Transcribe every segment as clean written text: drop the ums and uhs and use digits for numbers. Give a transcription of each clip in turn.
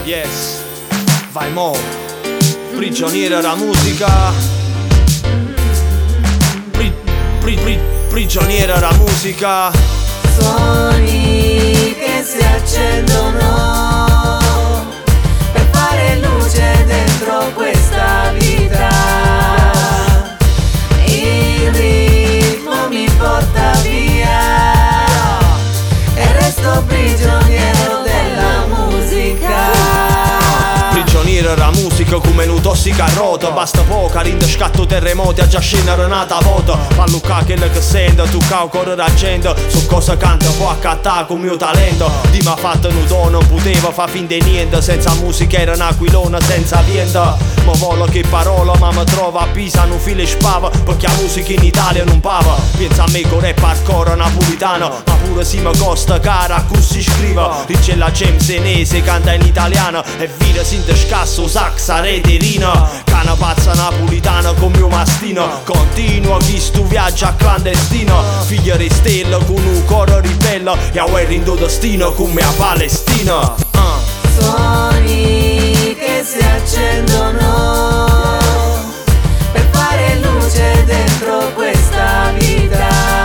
Yes, vai mo, prigioniera la musica. Prigioniera la musica. Sogni che si accendono per fare luce dentro questa vita. Il ritmo mi porta via e resto prigioniero della musica. Prigioniera la musica come un tossica a rota. Basta poca, rinde scatto terremoti, a già scena nata vota. Pallucca quello che sento, tu cau corre la gente. Su cosa canta può accattare con mio talento. Di m'ha fatto un tono, non poteva fa fin di niente. Senza musica era un aquilone senza vento. Ma vola che parola, ma mi trova a Pisa, non file spava. Perché la musica in Italia non pava. Pensa a me con rap hardcore napolitano, ma pure si mi costa cara, così si scrive. Dice la Cem senese, canta in italiano e vira sin de scasso, saxa, reterina. Cana pazza napolitana con mio mastino. Continua chi stu viaggia clandestino. Figlia di stella con un coro ribello. E a guerra in tuo destino come a Palestina. Sogni che si accendono per fare luce dentro questa vita.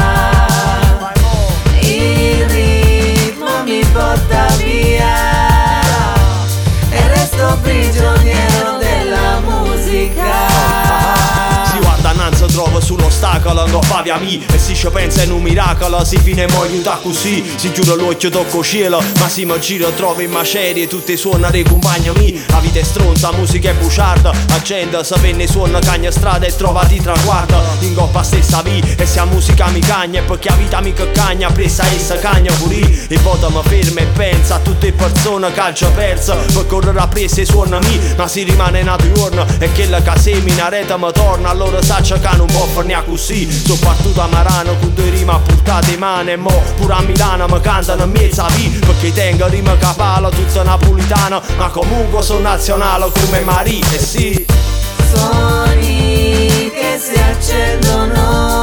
Il ritmo mi porta via e resto prigioniero della musica. Si guarda innanzi, trova sull'ostacolo, non fa via mi. E si ci pensa in un miracolo, si fine mo aiuta così. Si chiude l'occhio, tocco cielo, ma si mi gira trova in macerie. Tutte suona dei compagni mi. La vita è stronza, musica è buciarda. La gente sapenne suona cagna strada e trova di traguardo. In coppa stessa vi, e se la musica mi cagna, e perché la vita mi cagna, presa essa cagna pure. E vota mi ferma e pensa a tutte le persone che hanno perso. Per correre a presa e suona mi, ma si rimane una giorno. E quella che semina rete mi torna, allora saccia che non può farne così. Sono partito a Marano con due rime a portate in mano. E mo pure a Milano mi cantano a mezza vi, perché tengo rima capala tutta napolitana. Ma comunque sono nazionale come Marie, sì. Sogni che si accendono